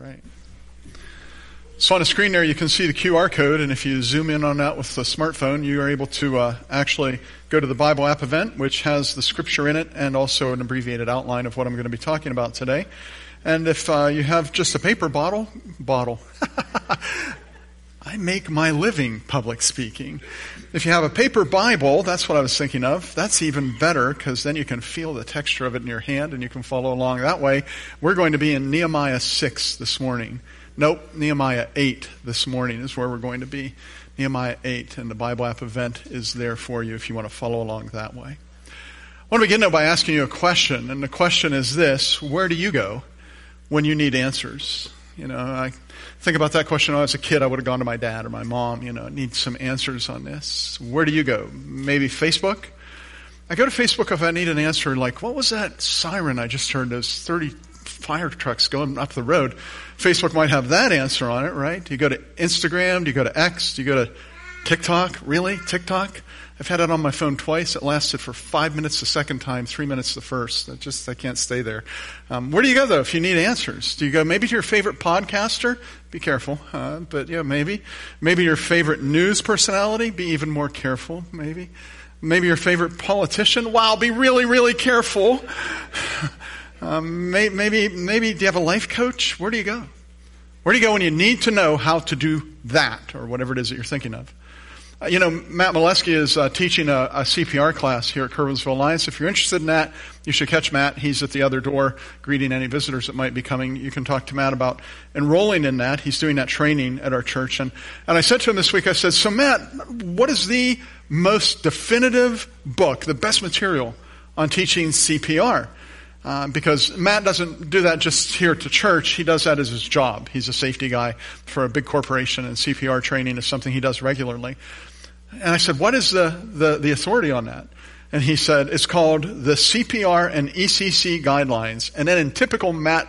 right. So on the screen there, you can see the QR code, and if you zoom in on that with the smartphone, you are able to actually go to the Bible app event, which has the scripture in it and also an abbreviated outline of what I'm going to be talking about today. And if you have just a paper bottle, I make my living public speaking. If you have a paper Bible, that's what I was thinking of. That's even better, because then you can feel the texture of it in your hand and you can follow along that way. We're going to be in Nehemiah 6 this morning. Nope, Nehemiah 8 this morning is where we're going to be. Nehemiah 8, and the Bible app event is there for you if you want to follow along that way. I want to begin though by asking you a question, and the question is this: where do you go when you need answers? You know, I think about that question. When I was a kid, I would have gone to my dad or my mom, need some answers on this. Where do you go? Maybe Facebook? I go to Facebook if I need an answer, like, what was that siren I just heard? Those 30 fire trucks going up the road. Facebook might have that answer on it, right? Do you go to Instagram? Do you go to X? Do you go to TikTok? Really? TikTok? I've had it on my phone twice. It lasted for 5 minutes the second time, 3 minutes the first. I can't stay there. Where do you go though if you need answers? Do you go maybe to your favorite podcaster? Be careful. But yeah, maybe. Maybe your favorite news personality? Be even more careful, maybe. Maybe your favorite politician? Wow, be really, really careful. Maybe do you have a life coach? Where do you go? Where do you go when you need to know how to do that, or whatever it is that you're thinking of? Matt Molesky is teaching a CPR class here at Curwensville Alliance. If you're interested in that, you should catch Matt. He's at the other door greeting any visitors that might be coming. You can talk to Matt about enrolling in that. He's doing that training at our church. And I said to him this week, I said, so Matt, what is the most definitive book, the best material on teaching CPR? Because Matt doesn't do that just here at the church. He does that as his job. He's a safety guy for a big corporation, and CPR training is something he does regularly. And I said, what is the authority on that? And he said, it's called the CPR and ECC Guidelines. And then in typical Matt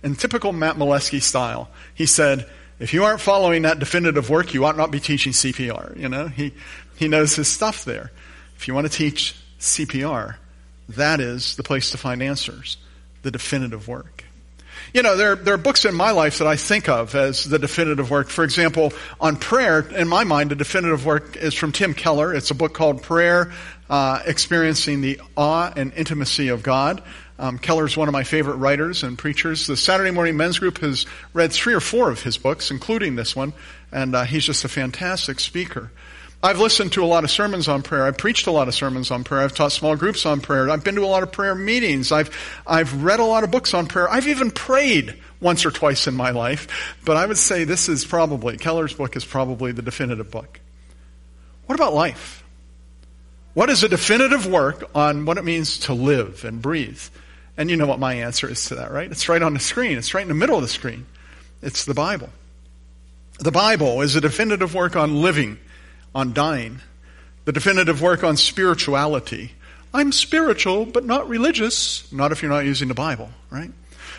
Molesky style, he said, if you aren't following that definitive work, you ought not be teaching CPR. He knows his stuff there. If you want to teach CPR, that is the place to find answers, the definitive work. There are books in my life that I think of as the definitive work. For example, on prayer, in my mind, the definitive work is from Tim Keller. It's a book called Prayer, Experiencing the Awe and Intimacy of God. Keller's one of my favorite writers and preachers. The Saturday Morning Men's Group has read 3 or 4 of his books, including this one, and he's just a fantastic speaker. I've listened to a lot of sermons on prayer. I've preached a lot of sermons on prayer. I've taught small groups on prayer. I've been to a lot of prayer meetings. I've read a lot of books on prayer. I've even prayed once or twice in my life. But I would say Keller's book is probably the definitive book. What about life? What is a definitive work on what it means to live and breathe? And you know what my answer is to that, right? It's right on the screen. It's right in the middle of the screen. It's the Bible. The Bible is a definitive work on living, on dying, the definitive work on spirituality. I'm spiritual, but not religious. Not if you're not using the Bible, right?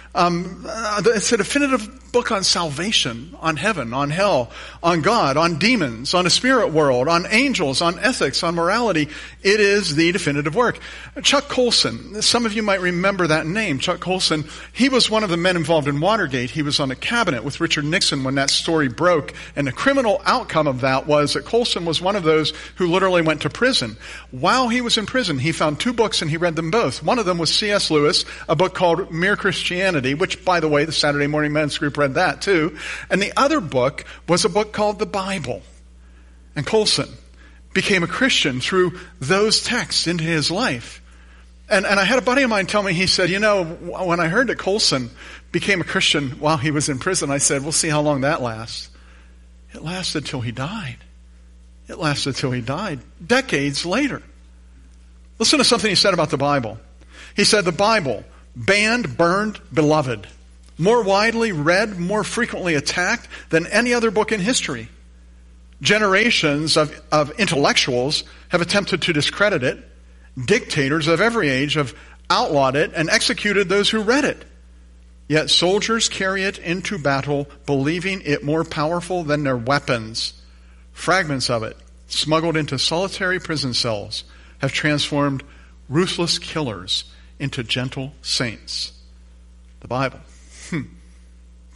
It's a definitive book on salvation, on heaven, on hell, on God, on demons, on the spirit world, on angels, on ethics, on morality. It is the definitive work. Chuck Colson, some of you might remember that name. Chuck Colson, he was one of the men involved in Watergate. He was on the cabinet with Richard Nixon when that story broke, and the criminal outcome of that was that Colson was one of those who literally went to prison. While he was in prison, he found 2 books and he read them both. One of them was C.S. Lewis, a book called Mere Christianity, which, by the way, the Saturday Morning Men's Group read that too. And the other book was a book called the Bible. And Colson became a Christian through those texts into his life. And I had a buddy of mine tell me, he said, when I heard that Colson became a Christian while he was in prison, I said, we'll see how long that lasts. It lasted till he died. It lasted till he died, decades later. Listen to something he said about the Bible. He said, the Bible, banned, burned, beloved, more widely read, more frequently attacked than any other book in history. Generations of intellectuals have attempted to discredit it. Dictators of every age have outlawed it and executed those who read it. Yet soldiers carry it into battle, believing it more powerful than their weapons. Fragments of it, smuggled into solitary prison cells, have transformed ruthless killers into gentle saints. The Bible.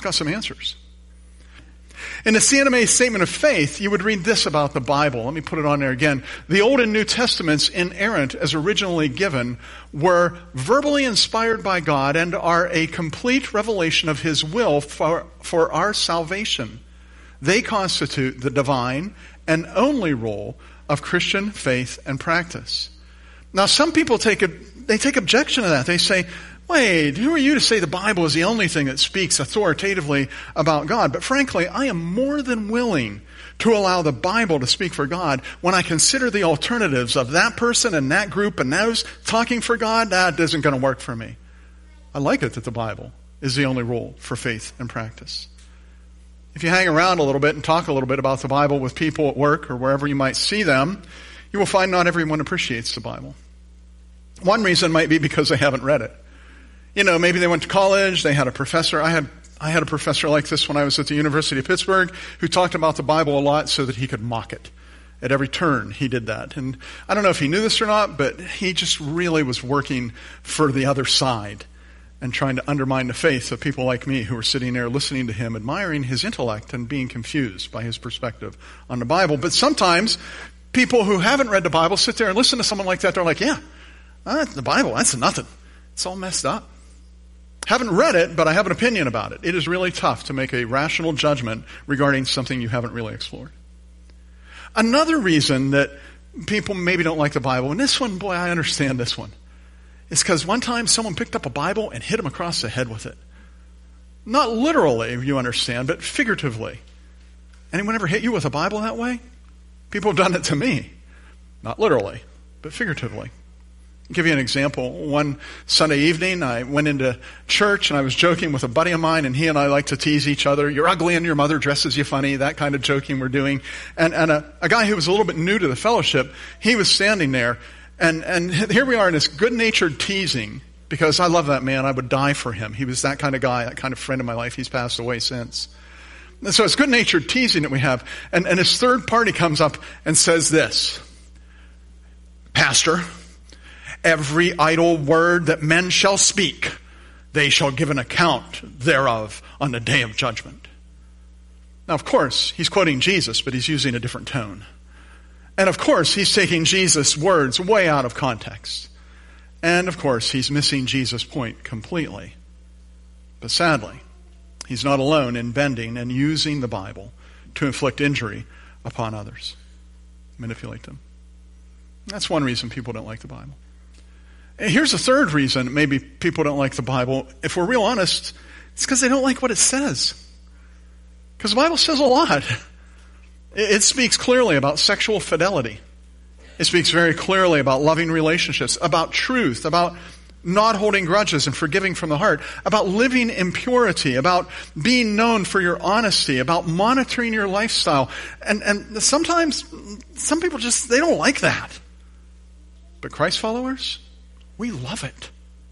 got some answers. In the C&MA Statement of Faith, you would read this about the Bible. Let me put it on there again. The Old and New Testaments, inerrant as originally given, were verbally inspired by God and are a complete revelation of His will for our salvation. They constitute the divine and only role of Christian faith and practice. Now, some people take objection to that. They say, wait, who are you to say the Bible is the only thing that speaks authoritatively about God? But frankly, I am more than willing to allow the Bible to speak for God when I consider the alternatives of that person and that group and those talking for God. That isn't going to work for me. I like it that the Bible is the only rule for faith and practice. If you hang around a little bit and talk a little bit about the Bible with people at work or wherever you might see them, you will find not everyone appreciates the Bible. One reason might be because they haven't read it. You know, maybe they went to college, they had a professor. I had a professor like this when I was at the University of Pittsburgh who talked about the Bible a lot so that he could mock it. At every turn, he did that. And I don't know if he knew this or not, but he just really was working for the other side and trying to undermine the faith of people like me who were sitting there listening to him, admiring his intellect and being confused by his perspective on the Bible. But sometimes people who haven't read the Bible sit there and listen to someone like that. They're like, yeah, the Bible, that's nothing. It's all messed up. Haven't read it, but I have an opinion about it. It is really tough to make a rational judgment regarding something you haven't really explored. Another reason that people maybe don't like the Bible, and this one, boy, I understand this one, is because one time someone picked up a Bible and hit him across the head with it. Not literally, you understand, but figuratively. Anyone ever hit you with a Bible that way? People have done it to me. Not literally, but figuratively. I'll give you an example. One Sunday evening, I went into church and I was joking with a buddy of mine, and he and I like to tease each other. You're ugly and your mother dresses you funny, that kind of joking we're doing. And a guy who was a little bit new to the fellowship, he was standing there, and here we are in this good-natured teasing, because I love that man. I would die for him. He was that kind of guy, that kind of friend in my life. He's passed away since. And so it's good-natured teasing that we have. And his third party comes up and says this, Pastor, every idle word that men shall speak, they shall give an account thereof on the day of judgment. Now, of course, he's quoting Jesus, but he's using a different tone. And of course, he's taking Jesus' words way out of context. And of course, he's missing Jesus' point completely. But sadly, he's not alone in bending and using the Bible to inflict injury upon others, manipulate them. That's one reason people don't like the Bible. And here's a third reason maybe people don't like the Bible. If we're real honest, it's because they don't like what it says. Because the Bible says a lot. It speaks clearly about sexual fidelity. It speaks very clearly about loving relationships, about truth, about not holding grudges and forgiving from the heart, about living in purity, about being known for your honesty, about monitoring your lifestyle. And sometimes some people just, they don't like that. But Christ followers, we love it.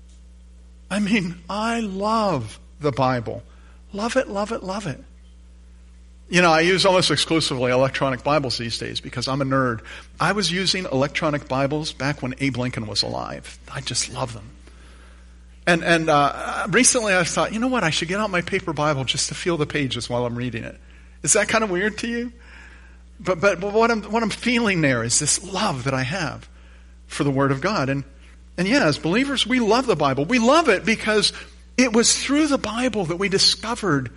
I mean, I love the Bible. Love it, love it, love it. You know, I use almost exclusively electronic Bibles these days because I'm a nerd. I was using electronic Bibles back when Abe Lincoln was alive. I just love them. And recently I thought, you know what, I should get out my paper Bible just to feel the pages while I'm reading it. Is that kind of weird to you? But what I'm feeling there is this love that I have for the Word of God. And yeah, as believers, we love the Bible. We love it because it was through the Bible that we discovered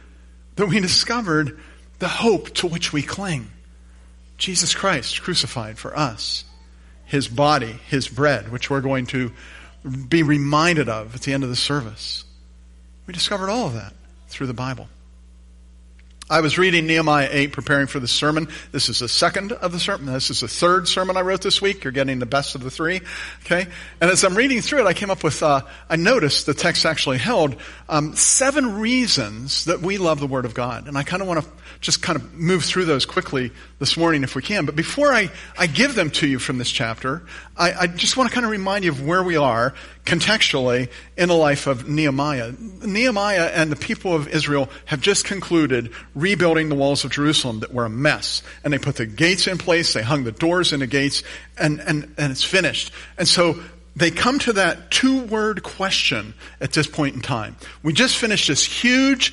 the hope to which we cling. Jesus Christ crucified for us. His body, His bread, which we're going to be reminded of at the end of the service. We discovered all of that through the Bible. I was reading Nehemiah 8, preparing for the sermon. This is the second of the sermon. This is the third sermon I wrote this week. You're getting the best of the three. Okay? And as I'm reading through it, I came up with, I noticed the text actually held 7 reasons that we love the Word of God. And I kind of want to just kind of move through those quickly this morning if we can. But before I give them to you from this chapter, I just want to kind of remind you of where we are contextually in the life of Nehemiah. Nehemiah and the people of Israel have just concluded rebuilding the walls of Jerusalem that were a mess. And they put the gates in place, they hung the doors in the gates, and it's finished. And so they come to that 2-word question at this point in time. We just finished this huge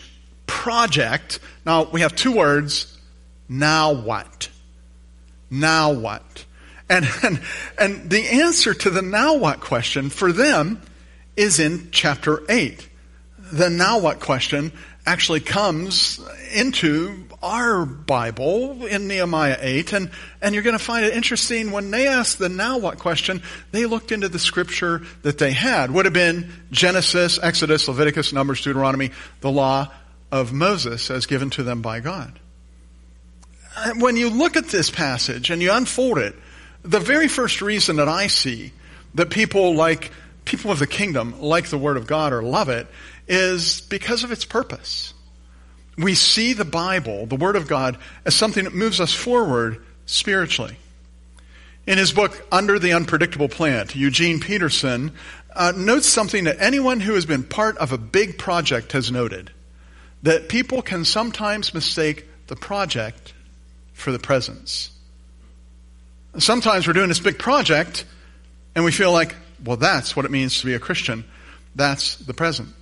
project. Now, we have two words. Now what? Now what? And the answer to the now what question for them is in chapter 8. The now what question actually comes into our Bible in Nehemiah 8, and you're going to find it interesting. When they asked the now what question, they looked into the scripture that they had. Would have been Genesis, Exodus, Leviticus, Numbers, Deuteronomy, the law of Moses as given to them by God. When you look at this passage and you unfold it, the very first reason that I see that people of the kingdom like the Word of God or love it is because of its purpose. We see the Bible, the Word of God, as something that moves us forward spiritually. In his book, Under the Unpredictable Plant, Eugene Peterson notes something that anyone who has been part of a big project has noted, that people can sometimes mistake the project for the presence. Sometimes we're doing this big project and we feel like, well, that's what it means to be a Christian. That's the presence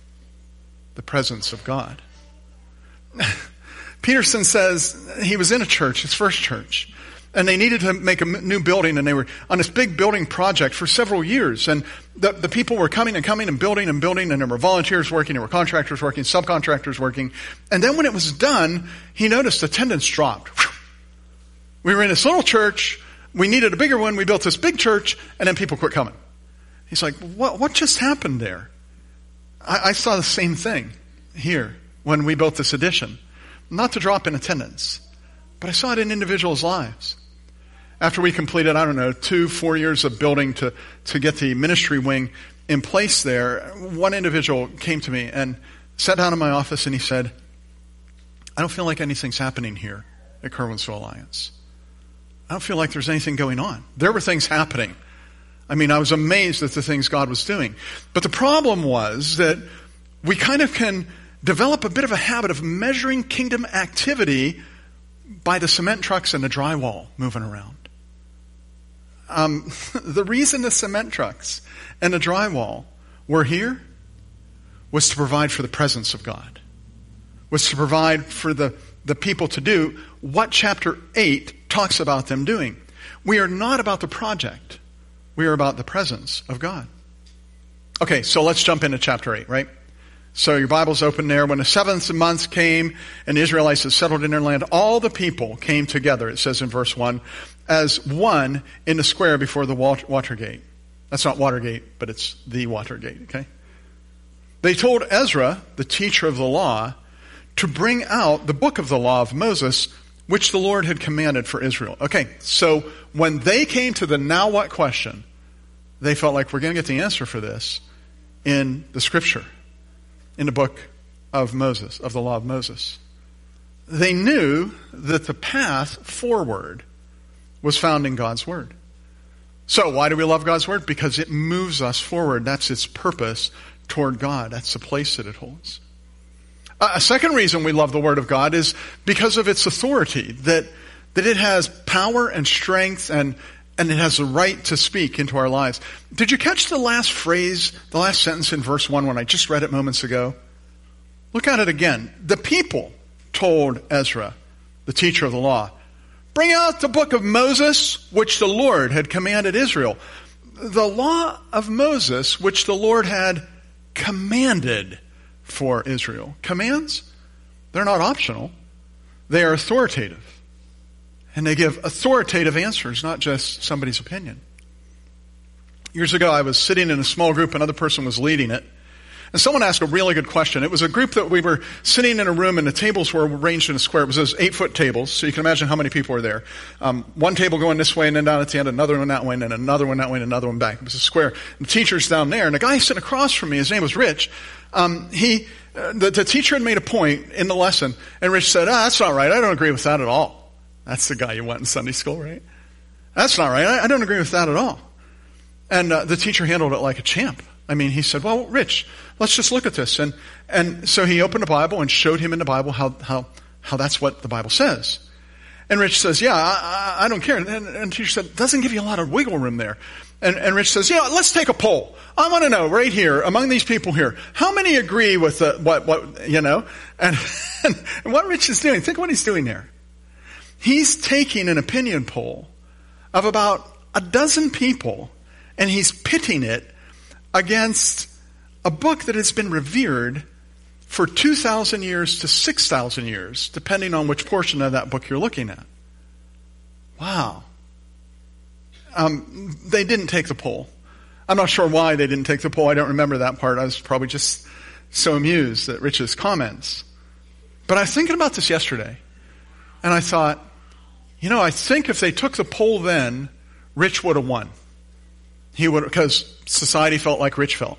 of God. Peterson says he was in a church, his first church, and they needed to make a new building, and they were on this big building project for several years. And the people were coming and building, and there were volunteers working, there were contractors working, subcontractors working. And then when it was done, he noticed attendance dropped. We were in this little church, we needed a bigger one, we built this big church, and then people quit coming. He's like, what just happened there? I saw the same thing here when we built this addition. Not to drop in attendance, but I saw it in individuals' lives. After we completed, 2-4 years of building to get the ministry wing in place there, one individual came to me and sat down in my office and he said, I don't feel like anything's happening here at Curwensville Alliance. I don't feel like there's anything going on. There were things happening. I was amazed at the things God was doing. But the problem was that we kind of can develop a bit of a habit of measuring kingdom activity by the cement trucks and the drywall moving around. The reason the cement trucks and the drywall were here was to provide for the presence of God, was to provide for the people to do what chapter 8 talks about them doing. We are not about the project. We are about the presence of God. Okay, so let's jump into chapter 8, right? So your Bible's open there. When the 7th month came and the Israelites had settled in their land, all the people came together, it says in verse 1, as one in the square before the Watergate. That's not Watergate, but it's the Watergate, okay? They told Ezra, the teacher of the law, to bring out the book of the law of Moses, which the Lord had commanded for Israel. Okay, so when they came to the now what question, they felt like we're going to get the answer for this in the scripture, in the book of Moses, of the law of Moses. They knew that the path forward was found in God's word. So why do we love God's word? Because it moves us forward. That's its purpose toward God. That's the place that it holds. A second reason we love the Word of God is because of its authority, that it has power and strength and it has the right to speak into our lives. Did you catch the last phrase, the last sentence in verse 1 when I just read it moments ago? Look at it again. The people told Ezra, the teacher of the law, bring out the book of Moses, which the Lord had commanded Israel. The law of Moses, which the Lord had commanded for Israel. Commands? They're not optional. They are authoritative. And they give authoritative answers, not just somebody's opinion. Years ago, I was sitting in a small group, another person was leading it. And someone asked a really good question. It was a group that we were sitting in a room and the tables were arranged in a square. It was those 8-foot tables, so you can imagine how many people were there. One table going this way and then down at the end, another one that way, and then another one that way, and another one back. It was a square. And the teacher's down there, and the guy sitting across from me, his name was Rich. The teacher had made a point in the lesson, and Rich said, that's not right. I don't agree with that at all. That's the guy you went in Sunday school, right? That's not right. I don't agree with that at all. And the teacher handled it like a champ. He said, well, Rich, let's just look at this. And so he opened the Bible and showed him in the Bible how that's what the Bible says. And Rich says, yeah, I don't care. And teacher said, doesn't give you a lot of wiggle room there. And Rich says, yeah, let's take a poll. I want to know right here, among these people here, how many agree with what you know? And what Rich is doing, think what he's doing there. He's taking an opinion poll of about a dozen people, and he's pitting it against a book that has been revered for 2,000 years to 6,000 years, depending on which portion of that book you're looking at. Wow. They didn't take the poll. I'm not sure why they didn't take the poll. I don't remember that part. I was probably just so amused at Rich's comments. But I was thinking about this yesterday, and I thought, I think if they took the poll then, Rich would have won. He would, because society felt like Rich felt.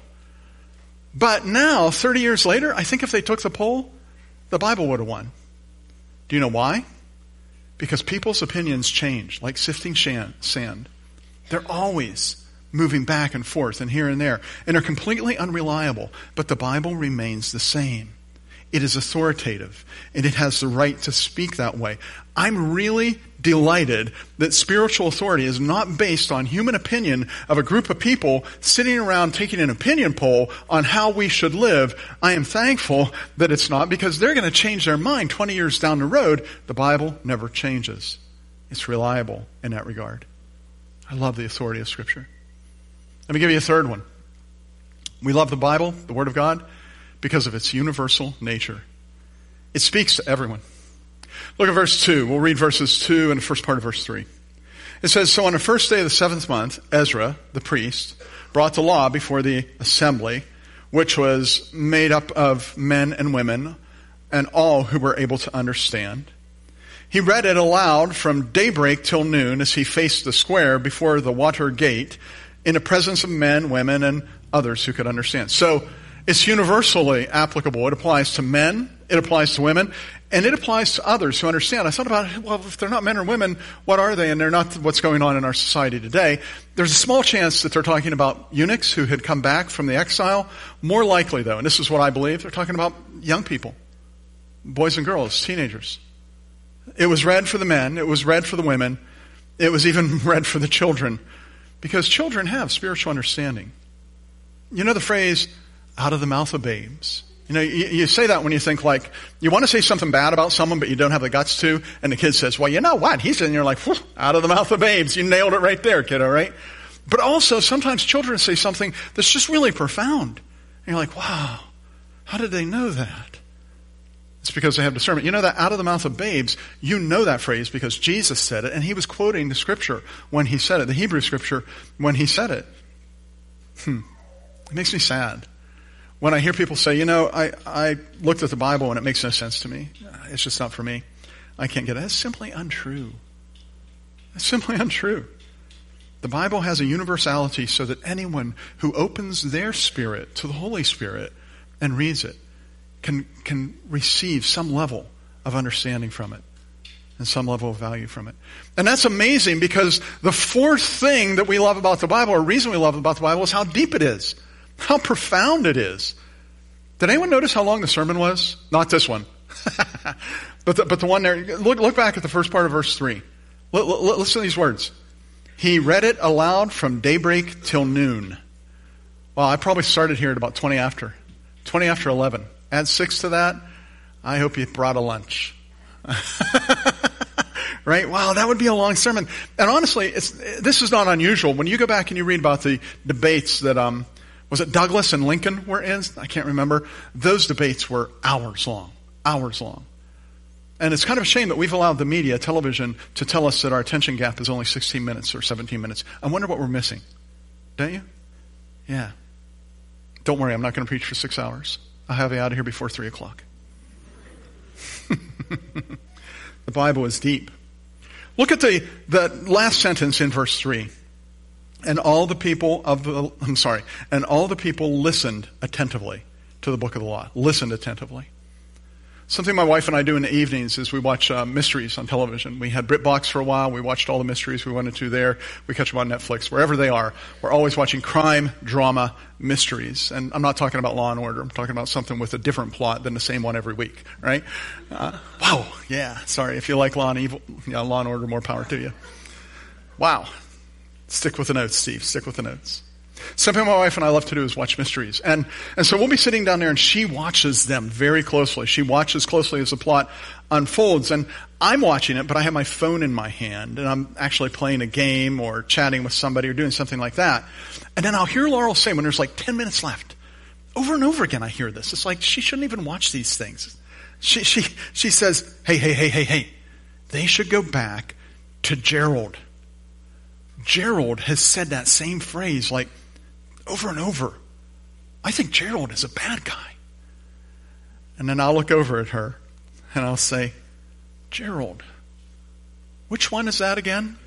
But now, 30 years later, I think if they took the poll, the Bible would have won. Do you know why? Because people's opinions change, like sifting sand. They're always moving back and forth and here and there, and are completely unreliable. But the Bible remains the same. It is authoritative, and it has the right to speak that way. I'm really delighted that spiritual authority is not based on human opinion of a group of people sitting around taking an opinion poll on how we should live. I am thankful that it's not, because they're going to change their mind 20 years down the road. The Bible never changes. It's reliable in that regard. I love the authority of Scripture. Let me give you a third one. We love the Bible, the Word of God, because of its universal nature. It speaks to everyone. Look at verse 2. We'll read verses 2 and the first part of verse 3. It says, so on the first day of the 7th month, Ezra, the priest, brought the law before the assembly, which was made up of men and women and all who were able to understand. He read it aloud from daybreak till noon as he faced the square before the water gate in the presence of men, women, and others who could understand. So it's universally applicable. It applies to men, it applies to women, and it applies to others who understand. I thought about, well, if they're not men or women, what are they? And they're not what's going on in our society today. There's a small chance that they're talking about eunuchs who had come back from the exile. More likely, though, and this is what I believe, they're talking about young people, boys and girls, teenagers. It was read for the men, it was read for the women, it was even read for the children, because children have spiritual understanding. You know the phrase, out of the mouth of babes. You say that when you think like, you want to say something bad about someone, but you don't have the guts to, and the kid says, well, you know what? He's in, you're like, out of the mouth of babes. You nailed it right there, kiddo, right? But also, sometimes children say something that's just really profound. And you're like, wow, how did they know that? It's because they have discernment. You know that out of the mouth of babes, you know that phrase because Jesus said it, and he was quoting the scripture when he said it, the Hebrew scripture when he said it. It makes me sad when I hear people say, I looked at the Bible and it makes no sense to me. It's just not for me. I can't get it. That's simply untrue. That's simply untrue. The Bible has a universality so that anyone who opens their spirit to the Holy Spirit and reads it can receive some level of understanding from it and some level of value from it. And that's amazing because the fourth thing that we love about the Bible, or reason we love about the Bible, is how deep it is, how profound it is. Did anyone notice how long the sermon was? Not this one. but the one there. Look back at the first part of verse 3. Listen to these words. He read it aloud from daybreak till noon. Well, I probably started here at about 20 after 11. Add 6 to that. I hope you brought a lunch. Right? Wow, that would be a long sermon. And honestly, this is not unusual. When you go back and you read about the debates that, was it Douglas and Lincoln were in? I can't remember. Those debates were hours long. And it's kind of a shame that we've allowed the media, television, to tell us that our attention gap is only 16 minutes or 17 minutes. I wonder what we're missing. Don't you? Yeah. Don't worry, I'm not going to preach for 6 hours. I'll have you out of here before 3 o'clock. The Bible is deep. Look at the last sentence in verse 3. And all the people listened attentively to the book of the law. Listened attentively. Something my wife and I do in the evenings is we watch mysteries on television. We had BritBox for a while. We watched all the mysteries we wanted to there. We catch them on Netflix, wherever they are. We're always watching crime, drama, mysteries. And I'm not talking about Law and Order. I'm talking about something with a different plot than the same one every week, right? Wow, yeah, sorry. If you like Law and Order, more power to you. Wow. Stick with the notes, Steve. Stick with the notes. Something my wife and I love to do is watch mysteries. And so we'll be sitting down there and she watches them very closely. She watches closely as the plot unfolds. And I'm watching it, but I have my phone in my hand and I'm actually playing a game or chatting with somebody or doing something like that. And then I'll hear Laurel say when there's like 10 minutes left, over and over again I hear this. It's like she shouldn't even watch these things. She says, hey, they should go back to Gerald. Gerald has said that same phrase like over and over. I think Gerald is a bad guy. And then I'll look over at her and I'll say, Gerald, which one is that again?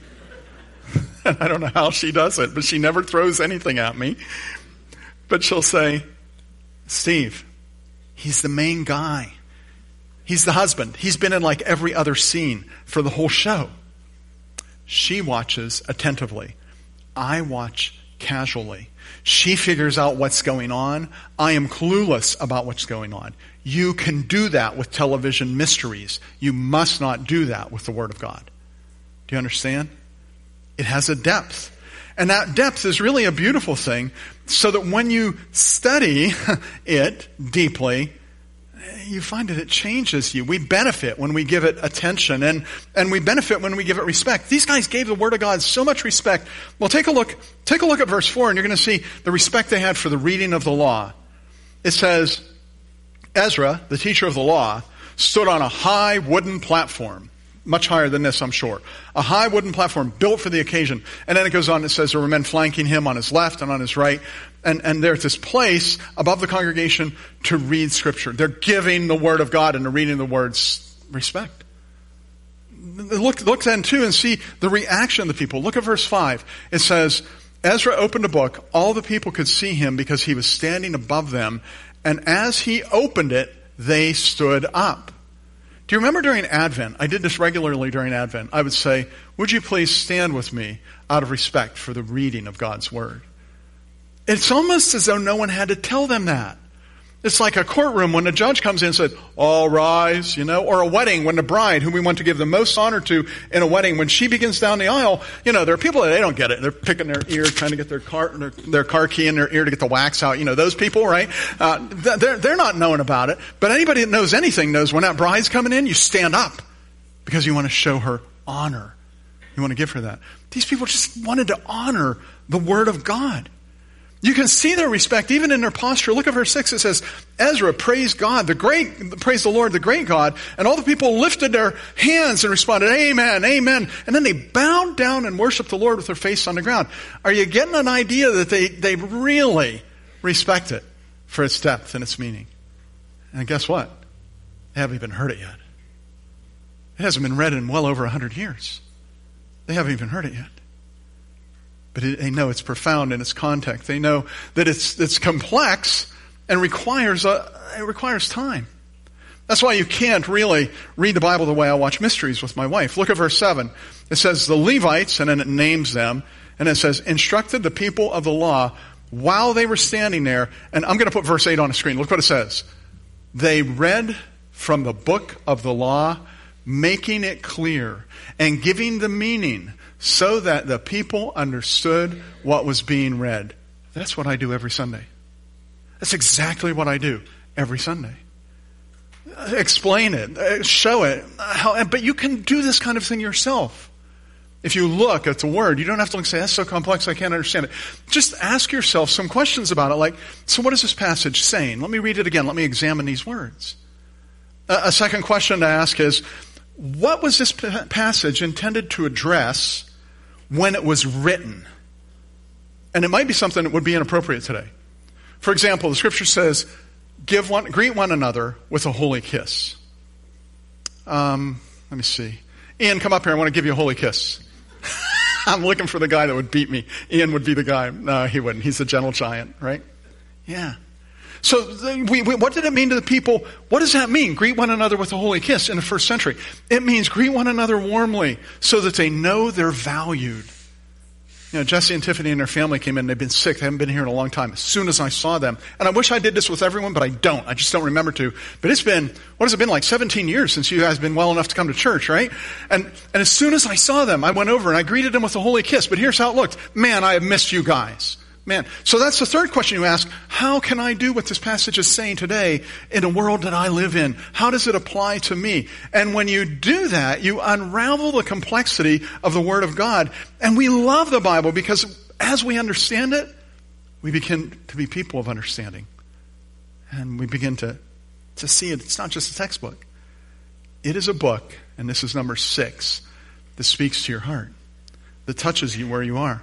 And I don't know how she does it, but she never throws anything at me. But she'll say, Steve, he's the main guy. He's the husband. He's been in like every other scene for the whole show. She watches attentively. I watch casually. She figures out what's going on. I am clueless about what's going on. You can do that with television mysteries. You must not do that with the Word of God. Do you understand? It has a depth. And that depth is really a beautiful thing, so that when you study it deeply, you find that it changes you. We benefit when we give it attention, and we benefit when we give it respect. These guys gave the Word of God so much respect. Well, take a look at verse 4, and you're going to see the respect they had for the reading of the law. It says, Ezra, the teacher of the law, stood on a high wooden platform. Much higher than this, I'm sure. A high wooden platform built for the occasion. And then it goes on, it says there were men flanking him on his left and on his right. And there's this place above the congregation to read Scripture. They're giving the Word of God and they're reading the words respect. Look then too and see the reaction of the people. Look at verse 5. It says, Ezra opened a book. All the people could see him because he was standing above them. And as he opened it, they stood up. Do you remember during Advent? I did this regularly during Advent. I would say, would you please stand with me out of respect for the reading of God's Word? It's almost as though no one had to tell them that. It's like a courtroom when the judge comes in and says, all rise, or a wedding when the bride, who we want to give the most honor to in a wedding, when she begins down the aisle, there are people that they don't get it. They're picking their ear, trying to get their car key in their ear to get the wax out. Those people, right? They're not knowing about it. But anybody that knows anything knows when that bride's coming in, you stand up because you want to show her honor. You want to give her that. These people just wanted to honor the Word of God. You can see their respect even in their posture. Look at verse 6. It says, Ezra praised God, praise the Lord, the great God. And all the people lifted their hands and responded, amen, amen. And then they bowed down and worshiped the Lord with their face on the ground. Are you getting an idea that they really respect it for its depth and its meaning? And guess what? They haven't even heard it yet. It hasn't been read in well over 100 years. They haven't even heard it yet. But they know it's profound in its context. They know that it's complex and requires time. That's why you can't really read the Bible the way I watch mysteries with my wife. Look at verse 7. It says, the Levites, and then it names them, and it says, instructed the people of the law while they were standing there. And I'm going to put verse 8 on the screen. Look what it says. They read from the book of the law, making it clear and giving the meaning so that the people understood what was being read. That's what I do every Sunday. That's exactly what I do every Sunday. Explain it, show it. But you can do this kind of thing yourself. If you look at the Word, you don't have to say, that's so complex, I can't understand it. Just ask yourself some questions about it, like, so what is this passage saying? Let me read it again. Let me examine these words. A second question to ask is, what was this passage intended to address when it was written? And it might be something that would be inappropriate today. For example, the Scripture says, greet one another with a holy kiss. Let me see. Ian, come up here. I want to give you a holy kiss. I'm looking for the guy that would beat me. Ian would be the guy. No, he wouldn't. He's a gentle giant, right? Yeah. So what did it mean to the people? What does that mean? Greet one another with a holy kiss in the first century. It means greet one another warmly so that they know they're valued. Jesse and Tiffany and their family came in. They've been sick. They haven't been here in a long time. As soon as I saw them, and I wish I did this with everyone, but I don't. I just don't remember to. But it's been, what has it been, like 17 years since you guys have been well enough to come to church, right? And as soon as I saw them, I went over and I greeted them with a holy kiss. But here's how it looked. Man, I have missed you guys. Man. So that's the third question you ask. How can I do what this passage is saying today in a world that I live in? How does it apply to me? And when you do that, you unravel the complexity of the Word of God. And we love the Bible because as we understand it, we begin to be people of understanding. And we begin to see it. It's not just a textbook. It is a book, and this is number 6, that speaks to your heart, that touches you where you are.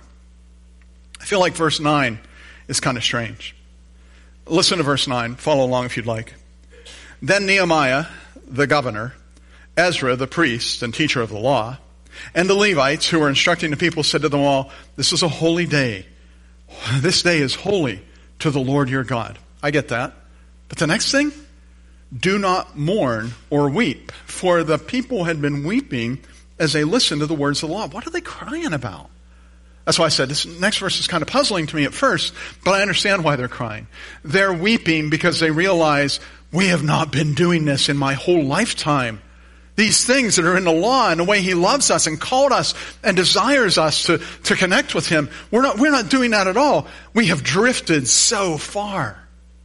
I feel like verse 9 is kind of strange. Listen to verse 9. Follow along if you'd like. Then Nehemiah, the governor, Ezra, the priest and teacher of the law, and the Levites who were instructing the people said to them all, this is a holy day. This day is holy to the Lord your God. I get that. But the next thing, do not mourn or weep, for the people had been weeping as they listened to the words of the law. What are they crying about? That's why I said this next verse is kind of puzzling to me at first, but I understand why they're crying. They're weeping because they realize we have not been doing this in my whole lifetime. These things that are in the law and the way He loves us and called us and desires us to connect with Him, we're not doing that at all. We have drifted so far.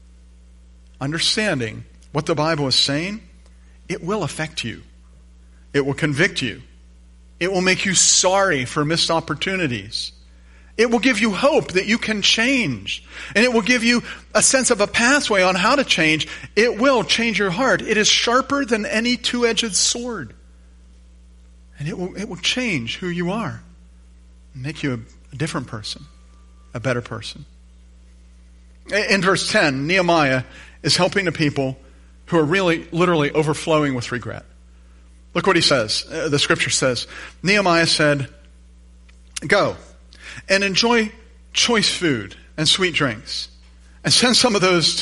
Understanding what the Bible is saying, it will affect you. It will convict you. It will make you sorry for missed opportunities. It will give you hope that you can change. And it will give you a sense of a pathway on how to change. It will change your heart. It is sharper than any two-edged sword. And it will change who you are. Make you a different person. A better person. In verse 10, Nehemiah is helping the people who are really, literally overflowing with regret. Look what he says. The scripture says, Nehemiah said, go and enjoy choice food and sweet drinks, and send some to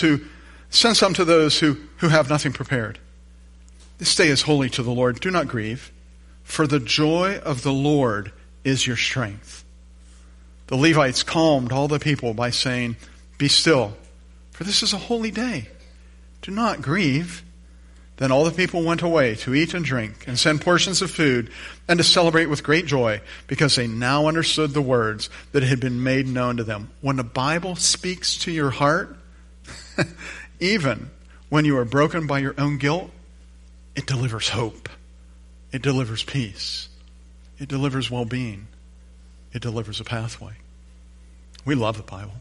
those who have nothing prepared. This day is holy to the Lord. Do not grieve, for the joy of the Lord is your strength. The Levites calmed all the people by saying, be still, for this is a holy day. Do not grieve. Then all the people went away to eat and drink and send portions of food and to celebrate with great joy because they now understood the words that had been made known to them. When the Bible speaks to your heart, even when you are broken by your own guilt, it delivers hope. It delivers peace. It delivers well-being. It delivers a pathway. We love the Bible.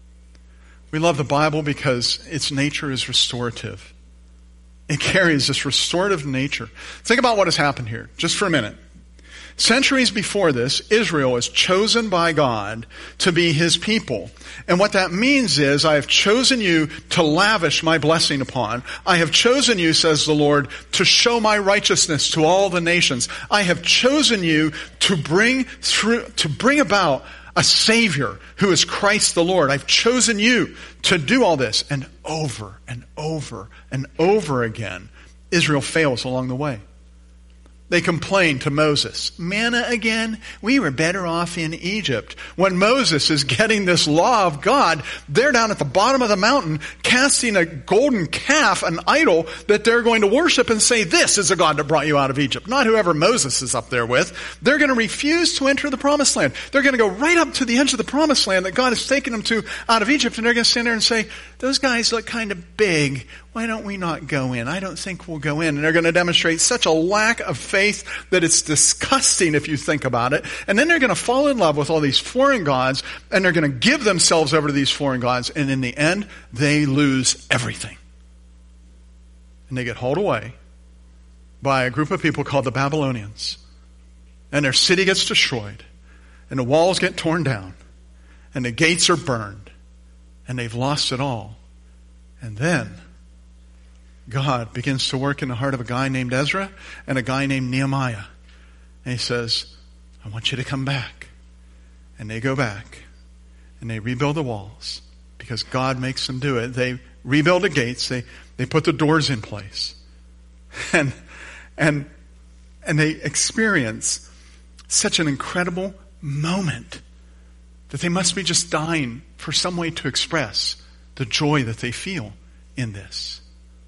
We love the Bible because its nature is restorative. It carries this restorative nature. Think about what has happened here, just for a minute. Centuries before this, Israel is chosen by God to be His people. And what that means is, I have chosen you to lavish my blessing upon. I have chosen you, says the Lord, to show my righteousness to all the nations. I have chosen you to bring about a Savior who is Christ the Lord. I've chosen you to do all this. And over and over and over again, Israel fails along the way. They complain to Moses, manna again? We were better off in Egypt. When Moses is getting this law of God, they're down at the bottom of the mountain casting a golden calf, an idol that they're going to worship and say, this is the God that brought you out of Egypt. Not whoever Moses is up there with. They're going to refuse to enter the promised land. They're going to go right up to the edge of the promised land that God has taken them to out of Egypt, and they're going to stand there and say, those guys look kind of big. Why don't we not go in? I don't think we'll go in. And they're going to demonstrate such a lack of faith that it's disgusting if you think about it. And then they're going to fall in love with all these foreign gods, and they're going to give themselves over to these foreign gods. And in the end, they lose everything. And they get hauled away by a group of people called the Babylonians. And their city gets destroyed. And the walls get torn down. And the gates are burned. And they've lost it all. And then God begins to work in the heart of a guy named Ezra and a guy named Nehemiah. And He says, I want you to come back. And they go back. And they rebuild the walls. Because God makes them do it. They rebuild the gates. They put the doors in place. And they experience such an incredible moment that they must be just dying for some way to express the joy that they feel in this.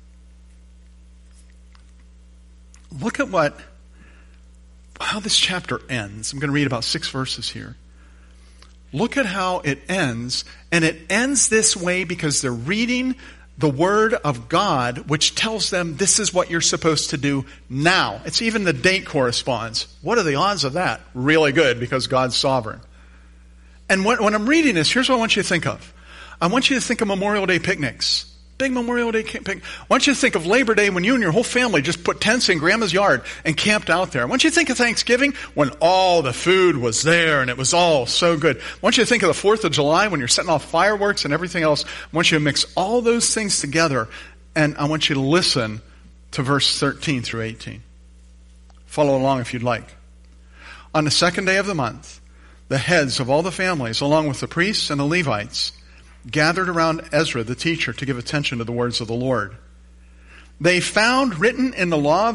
Look at how this chapter ends. I'm going to read about 6 verses here. Look at how it ends, and it ends this way because they're reading the Word of God, which tells them this is what you're supposed to do now. It's even the date corresponds. What are the odds of that? Really good, because God's sovereign. And when I'm reading this, here's what I want you to think of. I want you to think of Memorial Day picnics. Big Memorial Day picnic. I want you to think of Labor Day when you and your whole family just put tents in Grandma's yard and camped out there. I want you to think of Thanksgiving when all the food was there and it was all so good. I want you to think of the 4th of July when you're setting off fireworks and everything else. I want you to mix all those things together, and I want you to listen to verse 13 through 18. Follow along if you'd like. On the 2nd day of the month, the heads of all the families, along with the priests and the Levites, gathered around Ezra the teacher to give attention to the words of the Lord. They found written in the law,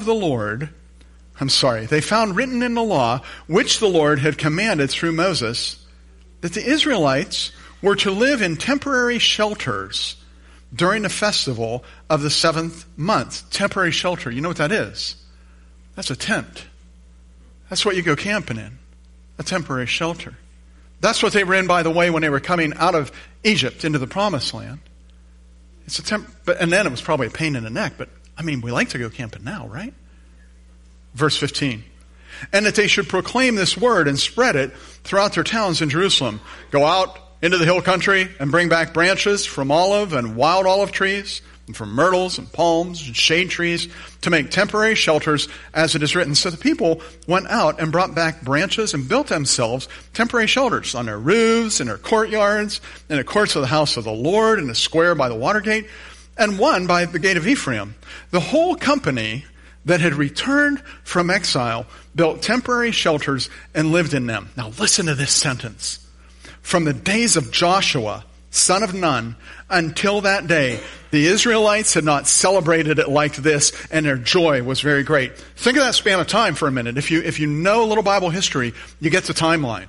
which the Lord had commanded through Moses, that the Israelites were to live in temporary shelters during the festival of the 7th month. Temporary shelter, you know what that is? That's a tent. That's what you go camping in. A temporary shelter. That's what they were in, by the way, when they were coming out of Egypt into the Promised Land. It's and then it was probably a pain in the neck, but we like to go camping now, right? Verse 15. And that they should proclaim this word and spread it throughout their towns in Jerusalem. Go out into the hill country and bring back branches from olive and wild olive trees, and from myrtles and palms and shade trees, to make temporary shelters, as it is written. So the people went out and brought back branches and built themselves temporary shelters on their roofs, in their courtyards, in the courts of the house of the Lord, in the square by the water gate, and one by the gate of Ephraim. The whole company that had returned from exile built temporary shelters and lived in them. Now listen to this sentence. From the days of Joshua, son of Nun, until that day, the Israelites had not celebrated it like this, and their joy was very great. Think of that span of time for a minute. If you know a little Bible history, you get the timeline.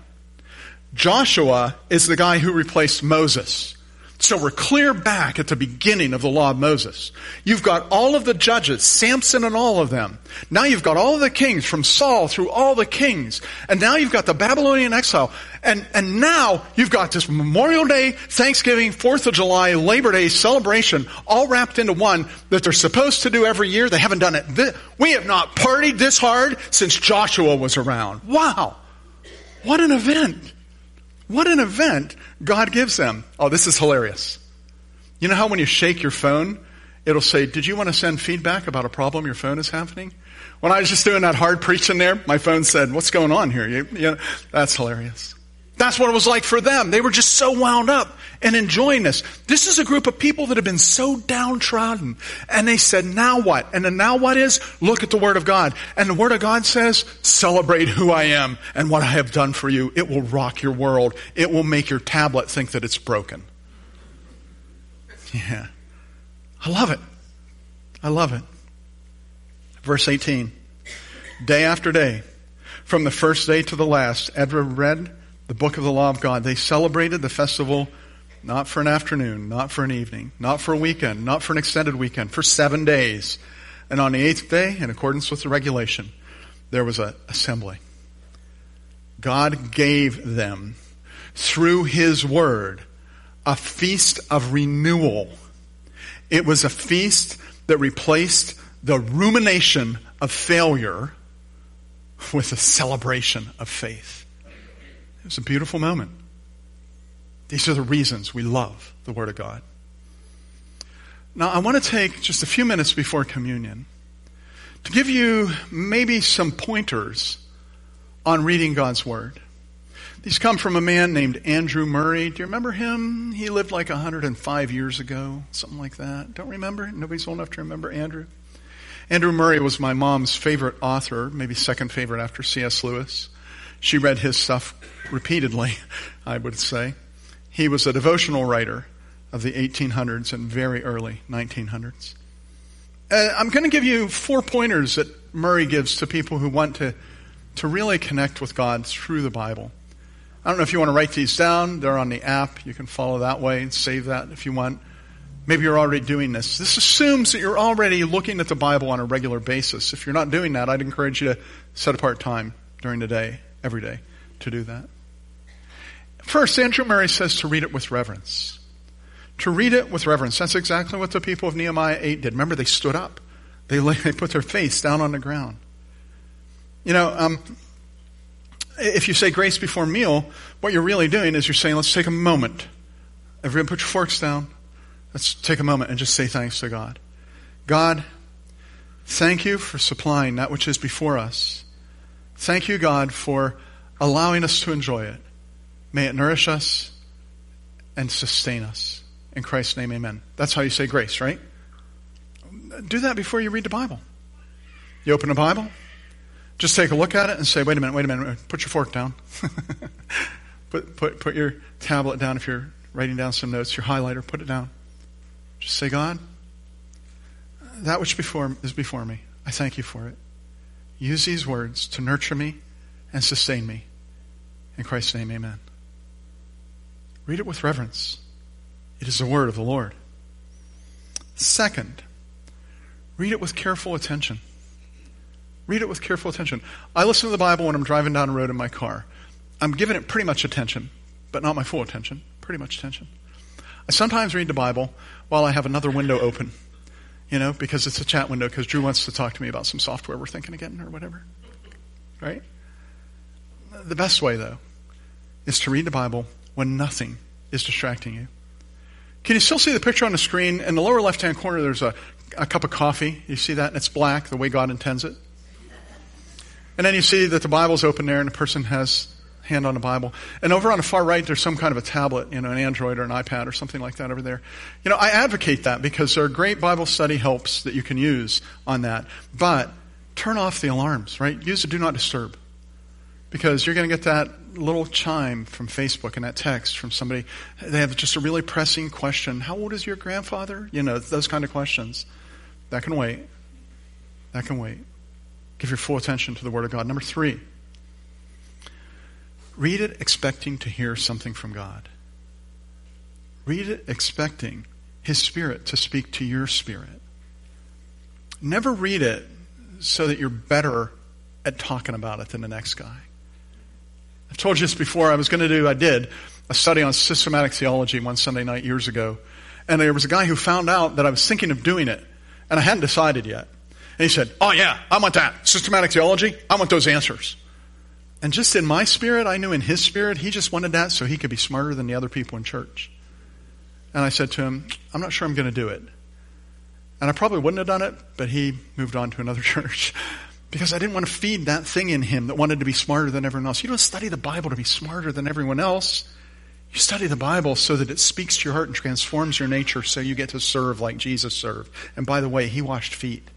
Joshua is the guy who replaced Moses. So we're clear back at the beginning of the law of Moses. You've got all of the judges, Samson and all of them. Now you've got all of the kings, from Saul through all the kings. And now you've got the Babylonian exile. And now you've got this Memorial Day, Thanksgiving, 4th of July, Labor Day celebration, all wrapped into one that they're supposed to do every year. They haven't done it. We have not partied this hard since Joshua was around. Wow. What an event. What an event God gives them. Oh, this is hilarious. You know how when you shake your phone, it'll say, did you want to send feedback about a problem your phone is having? When I was just doing that hard preaching there, my phone said, what's going on here? You know, that's hilarious. That's what it was like for them. They were just so wound up and enjoying this. This is a group of people that have been so downtrodden. And they said, now what? And the now what is, look at the Word of God. And the Word of God says, celebrate who I am and what I have done for you. It will rock your world. It will make your tablet think that it's broken. Yeah. I love it. I love it. Verse 18. Day after day, from the first day to the last, Ezra read the book of the law of God. They celebrated the festival not for an afternoon, not for an evening, not for a weekend, not for an extended weekend, for 7 days. And on the 8th day, in accordance with the regulation, there was an assembly. God gave them, through His Word, a feast of renewal. It was a feast that replaced the rumination of failure with a celebration of faith. It was a beautiful moment. These are the reasons we love the Word of God. Now, I want to take just a few minutes before communion to give you maybe some pointers on reading God's Word. These come from a man named Andrew Murray. Do you remember him? He lived like 105 years ago, something like that. Don't remember? Nobody's old enough to remember Andrew? Andrew Murray was my mom's favorite author, maybe second favorite after C.S. Lewis. She read his stuff repeatedly, I would say. He was a devotional writer, of the 1800s and very early 1900s. I'm going to give you 4 pointers that Murray gives to people who want to really connect with God through the Bible. I don't know if you want to write these down. They're on the app. You can follow that way and save that if you want. Maybe you're already doing this. This assumes that you're already looking at the Bible on a regular basis. If you're not doing that, I'd encourage you to set apart time during the day, every day, to do that. First, Andrew Murray says to read it with reverence. To read it with reverence. That's exactly what the people of Nehemiah 8 did. Remember, they stood up. They put their face down on the ground. If you say grace before meal, what you're really doing is you're saying, let's take a moment. Everyone put your forks down. Let's take a moment and just say thanks to God. God, thank you for supplying that which is before us. Thank you, God, for allowing us to enjoy it. May it nourish us and sustain us. In Christ's name, amen. That's how you say grace, right? Do that before you read the Bible. You open the Bible, just take a look at it and say, wait a minute, put your fork down. put your tablet down if you're writing down some notes, your highlighter, put it down. Just say, God, that which is before me, I thank you for it. Use these words to nurture me and sustain me. In Christ's name, amen. Read it with reverence. It is the word of the Lord. Second, read it with careful attention. Read it with careful attention. I listen to the Bible when I'm driving down the road in my car. I'm giving it pretty much attention, but not my full attention. Pretty much attention. I sometimes read the Bible while I have another window open, because it's a chat window, because Drew wants to talk to me about some software we're thinking of getting or whatever. Right? The best way, though, is to read the Bible when nothing is distracting you. Can you still see the picture on the screen? In the lower left-hand corner, there's a cup of coffee. You see that? And it's black, the way God intends it. And then you see that the Bible's open there, and the person has hand on the Bible. And over on the far right, there's some kind of a tablet, an Android or an iPad or something like that over there. I advocate that because there are great Bible study helps that you can use on that. But turn off the alarms, right? Use the Do Not Disturb. Because you're going to get that little chime from Facebook and that text from somebody. They have just a really pressing question. How old is your grandfather? Those kind of questions. That can wait. That can wait. Give your full attention to the Word of God. Number 3. Read it expecting to hear something from God. Read it expecting His Spirit to speak to your spirit. Never read it so that you're better at talking about it than the next guy. I've told you this before. I did a study on systematic theology one Sunday night years ago. And there was a guy who found out that I was thinking of doing it. And I hadn't decided yet. And he said, oh yeah, I want that. Systematic theology, I want those answers. And just in my spirit, I knew in his spirit, he just wanted that so he could be smarter than the other people in church. And I said to him, I'm not sure I'm going to do it. And I probably wouldn't have done it, but he moved on to another church. Because I didn't want to feed that thing in him that wanted to be smarter than everyone else. You don't study the Bible to be smarter than everyone else. You study the Bible so that it speaks to your heart and transforms your nature so you get to serve like Jesus served. And by the way, he washed feet.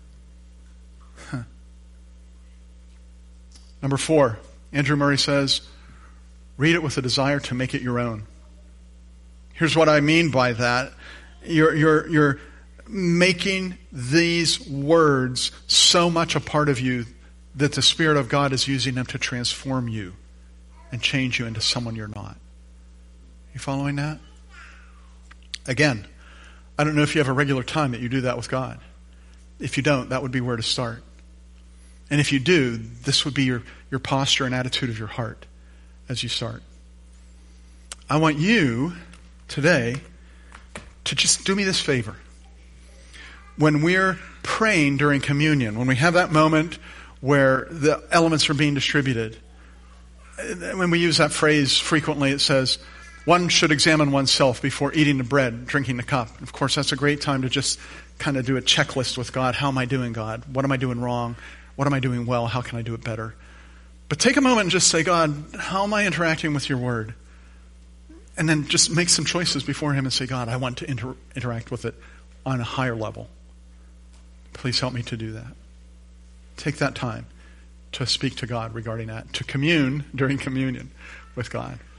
Number 4, Andrew Murray says, read it with a desire to make it your own. Here's what I mean by that. You're making these words so much a part of you that the Spirit of God is using them to transform you and change you into someone you're not. You following that? Again, I don't know if you have a regular time that you do that with God. If you don't, that would be where to start. And if you do, this would be your posture and attitude of your heart as you start. I want you today to just do me this favor. When we're praying during communion, when we have that moment where the elements are being distributed, when we use that phrase frequently, it says, one should examine oneself before eating the bread, drinking the cup. Of course, that's a great time to just kind of do a checklist with God. How am I doing, God? What am I doing wrong? What am I doing well? How can I do it better? But take a moment and just say, God, how am I interacting with your word? And then just make some choices before him and say, God, I want to interact with it on a higher level. Please help me to do that. Take that time to speak to God regarding that, to commune during communion with God.